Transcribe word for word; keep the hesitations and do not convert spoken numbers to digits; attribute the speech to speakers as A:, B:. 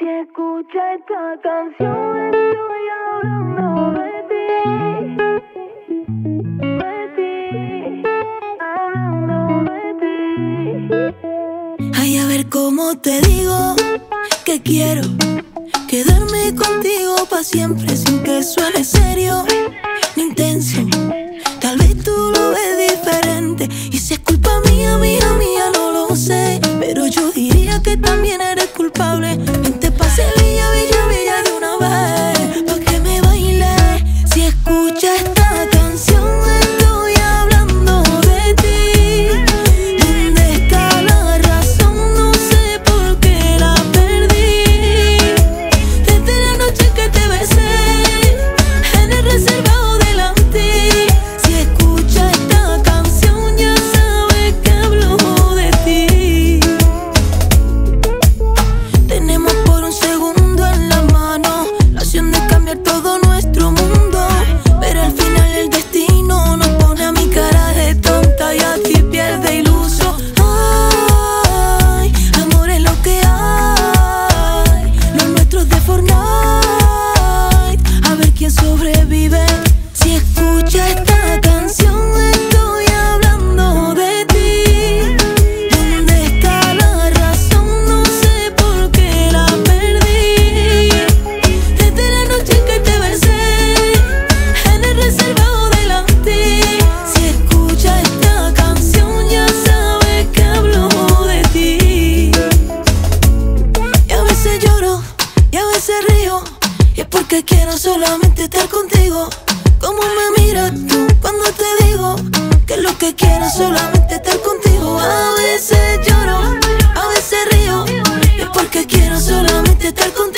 A: Si escucha esta canción, estoy hablando de ti, de ti, hablando de ti.
B: Ay, a ver cómo te digo que quiero quedarme contigo pa' siempre sin que suene serio ni intenso. Tal vez tú lo ves diferente y si es culpa mía, mía, mía, no lo sé, pero yo diría que también eres culpable. Vente pa' Sevilla, Villa, Villa de una vez, pa' que me baile. Si escuchas esta canción, estoy hablando de ti. ¿Dónde está la razón? No sé por qué la perdí. Desde la noche que te besé en el reservado delante. Si escuchas esta canción, ya sabes que hablo de ti. Tenemos por un segundo en la mano la opción de cambiar todo nuestro mundo, pero al final el destino nos pone a mi cara de tonta y a ti pierde iluso. Ay, amor es lo que hay, los nuestros de Fortnite, a ver quién sobrevive. Si escuchas esta canción, estoy hablando de ti. ¿Dónde está la razón? No sé por qué la perdí. Desde la noche que te besé en el reservado delante. Si escuchas esta canción, ya sabes que hablo de ti. Y a veces lloro, y a veces río, y es porque quiero solamente estar contigo. ¿Cómo me miras tú cuando te digo que lo que quiero es solamente estar contigo? A veces lloro, a veces río, y es porque quiero solamente estar contigo.